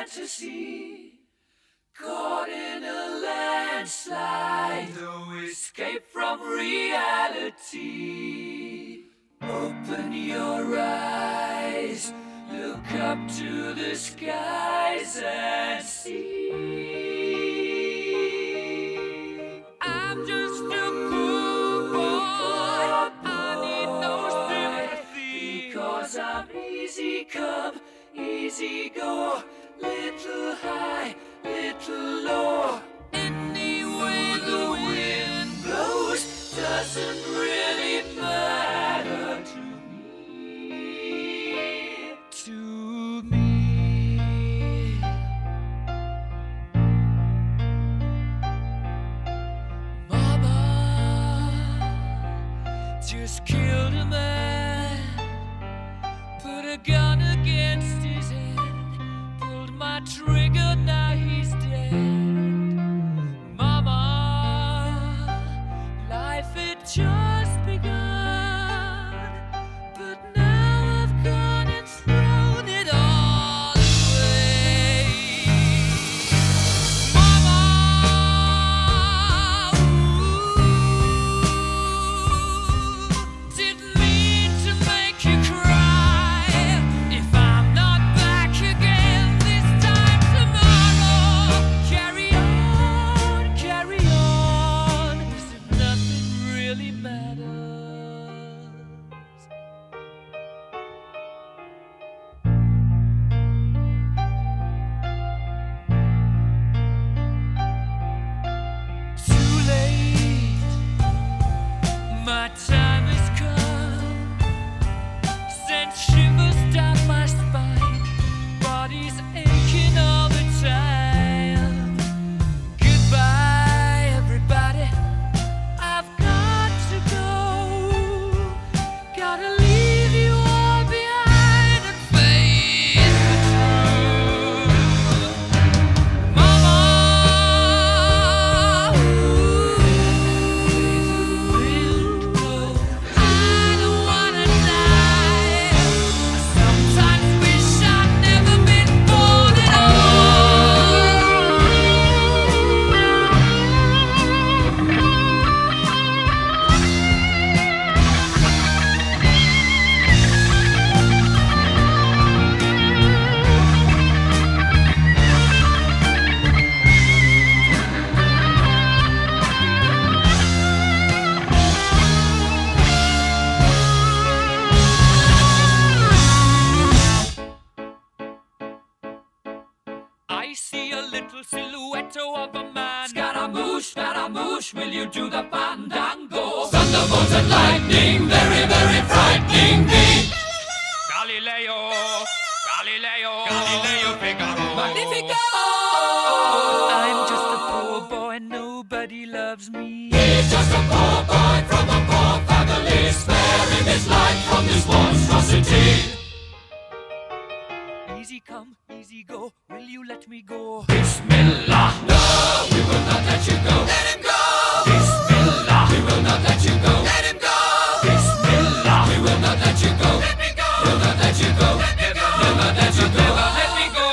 fantasy, caught in a landslide, no escape from reality. Open your eyes, look up to the skies and see. I'm just a poor boy, I need no sympathy, because I'm easy come, easy go, little high, little low. Any way the wind blows doesn't really matter to me. To me. Mama just killed a man, put a gun against his head, pulled my trigger, now he's dead. Mama, life had just begun, but now I've gone and thrown it all away. Mama, didn't mean to make you cry. If I'm not back again this time tomorrow, carry on, as if nothing really matters. Too late, my time has come, sent shivers down my spine, body's aching all the time. Goodbye, everybody, I've got to go, gotta leave you all behind and face the truth. Mama, I don't wanna die. I sometimes wish I'd never been born at I see a little silhouette of a man. Scaramouche, will you do the fandango? Thunderbolt and lightning, very, very frightening me. Galileo, Figaro. Magnifico! I'm just a poor boy, nobody loves me. He's just a poor boy from a poor family, sparing his life from this monstrosity. Easy come, easy go, will you let me go? Bismillah, no, we will not let you go. Let him go! Bismillah, we will not let you go. Let him go! Bismillah, we will not let you go. Let me go! We'll not let you go. Let me go! We'll not let you go. Let me go!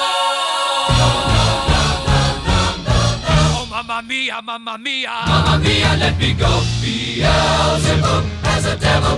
Oh, mamma mia, mamma mia. Mamma mia, let me go. Beelzebub has a devil